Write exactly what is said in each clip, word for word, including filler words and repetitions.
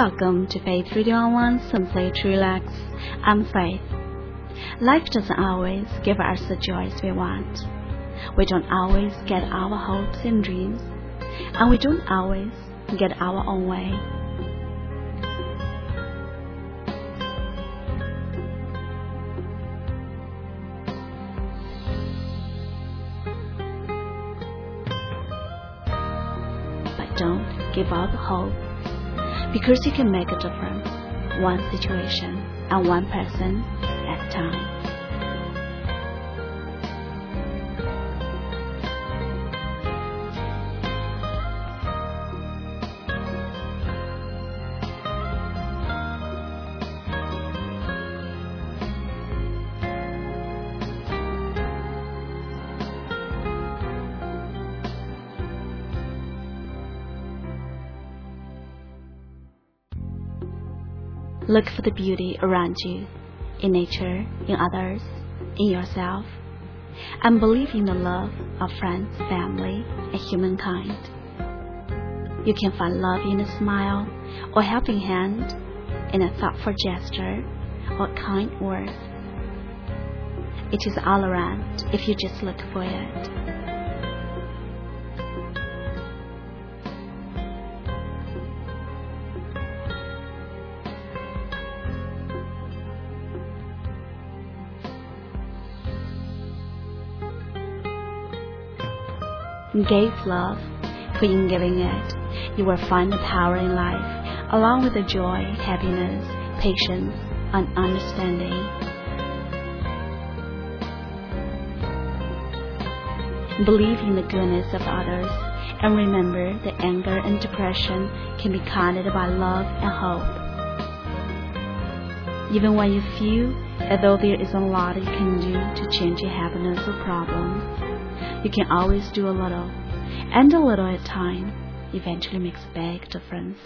Welcome to Faith Radio Online, simply to relax. I'm Faith. Life doesn't always give us the joys we want. We don't always get our hopes and dreams, and we don't always get our own way. But don't give up hope, because you can make a difference, one situation and one person at a time. Look for the beauty around you, in nature, in others, in yourself, and believe in the love of friends, family, and humankind. You can find love in a smile, or helping hand, in a thoughtful gesture, or kind word. It is all around if you just look for it. Give love, for in giving it, you will find the power in life, along with the joy, happiness, patience, and understanding. Believe in the goodness of others, and remember that anger and depression can be countered by love and hope. Even when you feel as though there isn't a lot you can do to change your happiness or problems, you can always do a little, and a little at a time eventually makes a big difference.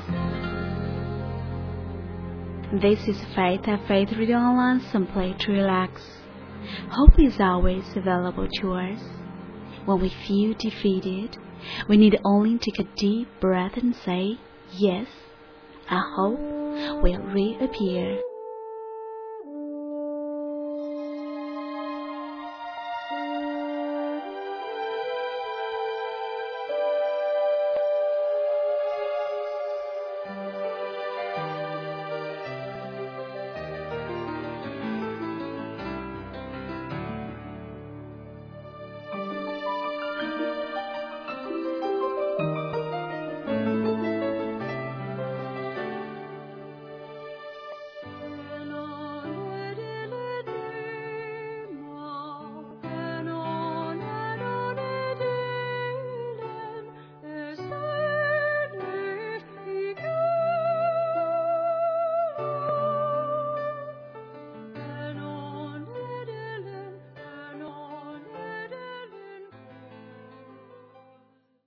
This is Faith at Faith Radio Online, simply to relax. Hope is always available to us. When we feel defeated, we need only take a deep breath and say, yes, and hope will reappear.